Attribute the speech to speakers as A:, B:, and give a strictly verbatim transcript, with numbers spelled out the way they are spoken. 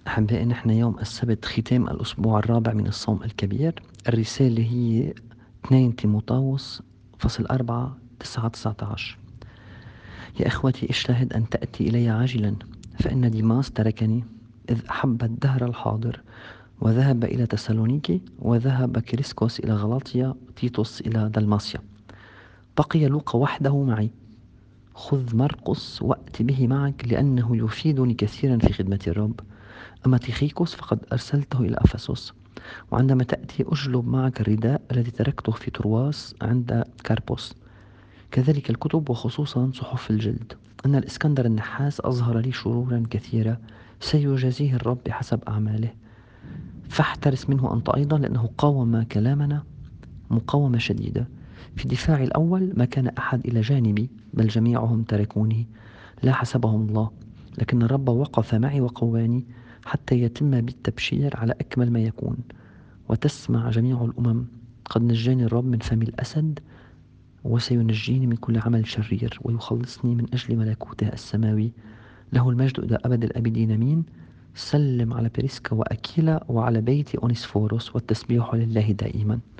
A: أحبائي، نحن يوم السبت ختام الأسبوع الرابع من الصوم الكبير. الرسالة هي اثنين تيموثاوس فصل أربعة تسعة تسعة عشر. يا إخوتي، اجتهد أن تأتي إلي عاجلا، فإن ديماس تركني إذ أحب الدهر الحاضر وذهب إلى تسالونيكي، وذهب كريسكوس إلى غلاطيا، تيتوس إلى دلماسيا. بقي لوقا وحده معي. خذ مرقس وأت به معك، لأنه يفيدني كثيرا في خدمة الرب. أما تيخيكوس فقد أرسلته إلى أفسس. وعندما تأتي أجلب معك الرداء الذي تركته في ترواس عند كاربوس، كذلك الكتب وخصوصا صحف الجلد. أن الإسكندر النحاس أظهر لي شرورا كثيرة، سيجازيه الرب بحسب أعماله. فاحترس منه أنت أيضا، لأنه قاوم كلامنا مقاومة شديدة. في دفاعي الأول ما كان أحد إلى جانبي، بل جميعهم تركوني، لا حسبهم الله، لكن الرب وقف معي وقواني حتى يتم بالتبشير على أكمل ما يكون، وتسمع جميع الأمم. قد نجاني الرب من فم الأسد، وسينجيني من كل عمل شرير، ويخلصني من أجل ملكوته السماوي. له المجد إلى أبد الآبدين، مين. سلم على بريسكا وأكيلا وعلى بيت أونيسفوروس، والتسبيح لله دائما.